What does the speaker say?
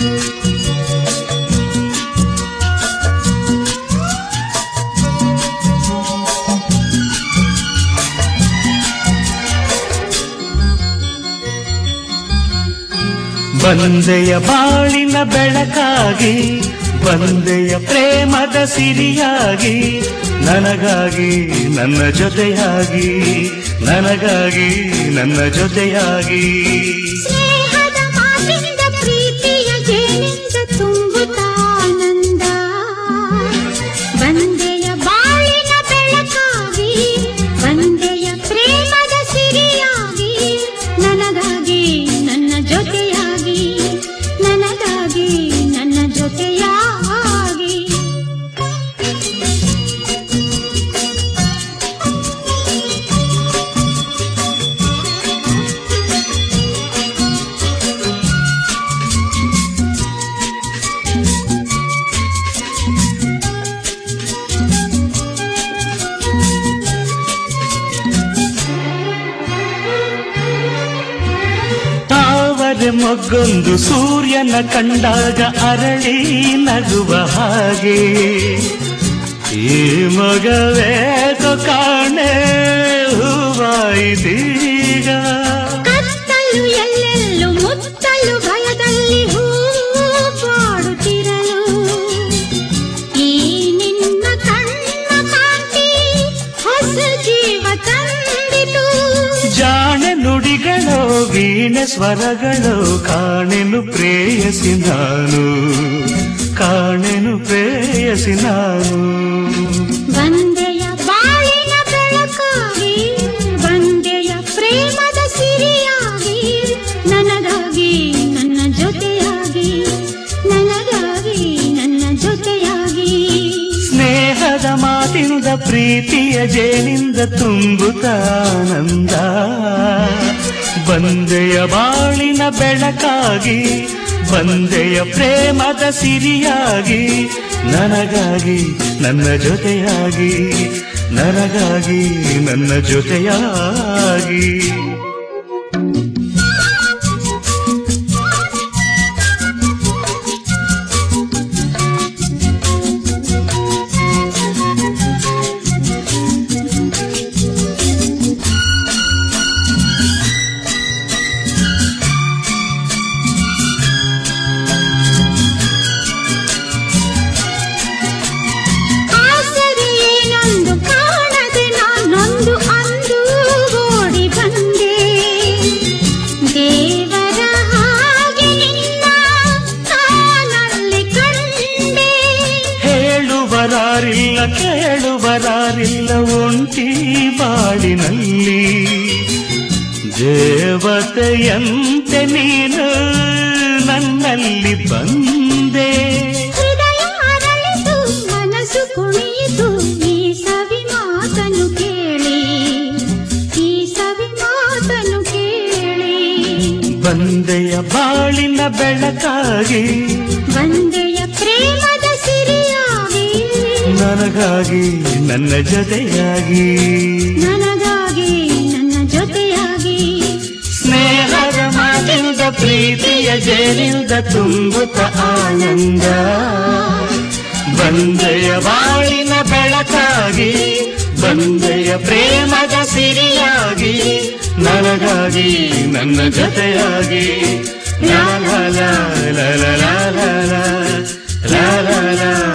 ಬಂದೆಯ ಬಾಳಿನ ಬೆಳಕಾಗಿ, ಬಂದೆಯ ಪ್ರೇಮದ ಸಿರಿಯಾಗಿ, ನನಗಾಗಿ ನನ್ನ ಜೊತೆಯಾಗಿ, ನನಗಾಗಿ ನನ್ನ ಜೊತೆಯಾಗಿ. ಸ್ನೇಹದ ಮಾತಿನಿಂದ ಪ್ರೀತಿಯ ಜೇನಿಂದ ತುಂಬುತ್ತಾನಂದ. ಬಂದೆಯ ಬಾಳಿನ ಬೆಳಕಾಗಿ, ಬಂದೆಯ ಪ್ರೇಮದ ಸಿರಿಯಾಗಿ, ನನಗಾಗಿ ನನ್ನ ಜೊತೆಯಾಗಿ, ನನಗಾಗಿ ನನ್ನ ಜೊತೆಯಾಗಿ. ಮೊಗ್ಗೊಂದು ಸೂರ್ಯನ ಕಂಡಾಗ ಅರಳಿ ನಗುವ ಹಾಗೆ, ಈ ಮಗವೇಕೋ ಕಾಣೆ ಹೂವಾಯಿತೀಗ. ಕತ್ತಲು ಎಲ್ಲೆಲ್ಲೂ ಮುತ್ತಲು ಭಯದಲ್ಲಿ ಹೂ ಪಾಡುತ್ತಿರಲು, ಈ ನಿನ್ನ ಕಣ್ಣ ಕಾಂತಿ ಹೊಸ ಜೀವ ತಂದಿತು. ಜಾಣೆ ನುಡಿಗಳೋ ವೀಣೆ ಸ್ವರಗಳೋ ಕಾಣೆನು ಪ್ರೇಯಸಿ ನಾನು, ಕಾಣೆನು ಪ್ರೇಯಸಿ ನಾನು. ಬಂದೆಯ ಬಾಳಿನ ಬೆಳಕಾಗಿ, ಬಂದೆಯ ಪ್ರೇಮದ ಸಿರಿಯಾಗಿ, ನನಗಾಗಿ ನನ್ನ ಜೊತೆಯಾಗಿ, ನನಗಾಗಿ ನನ್ನ ಜೊತೆಯಾಗಿ. ಸ್ನೇಹದ ಮಾತಿನಿಂದ ಪ್ರೀತಿಯ ಜೇನಿಂದ ತುಂಬುತ್ತಾನಂದ. ಬಂದೆಯ ಬಾಳಿನ ಬೆಳಕಾಗಿ, ಬಂದೆಯ ಪ್ರೇಮದ ಸಿರಿಯಾಗಿ, ನನಗಾಗಿ ನನ್ನ ಜೊತೆಯಾಗಿ, ನನಗಾಗಿ ನನ್ನ ಜೊತೆಯಾಗಿ. ಕೇಳುವರಾರಿಲ್ಲ ಒಂಟಿ ಬಾಳಿನಲ್ಲಿ, ದೇವತೆಯಂತೆ ನೀನು ನನ್ನಲ್ಲಿ ಬಂದೆ. ಹೃದಯ ಅರಳಿತು ಮನಸ್ಸು ಕುಣಿಯಿತು ಈ ಸವಿ ಮಾತನ್ನು ಕೇಳಿ, ಈ ಸವಿ ಮಾತನ್ನು ಕೇಳಿ. ಬಂದೆಯ ಬಾಳಿನ ಬೆಳಕಾಗಿ, ಬಂದೆಯ ಪ್ರೇಮದ ಸಿರಿಯಾಗಿ, ನನಗಾಗಿ ನನ್ನ ಜೊತೆಯಾಗಿ, ನನಗಾಗಿ ನನ್ನ ಜೊತೆಯಾಗಿ. ಸ್ನೇಹದ ಮಾತಿನಿಂದ ಪ್ರೀತಿಯ ಜೇನಿಂದ ತುಂಬುತ್ತ ಆನಂದ. ಬಂದೆಯ ಬಾಳಿನ ಬೆಳಕಾಗಿ, ಬಂದೆಯ ಪ್ರೇಮದ ಸಿರಿಯಾಗಿ, ನನಗಾಗಿ ನನ್ನ ಜೊತೆಯಾಗಿ. ಲಾ ಲಾ ಲಾ ಲಾ ಲಾ ಲಾ ಲಾ ಲಾ ಲಾ.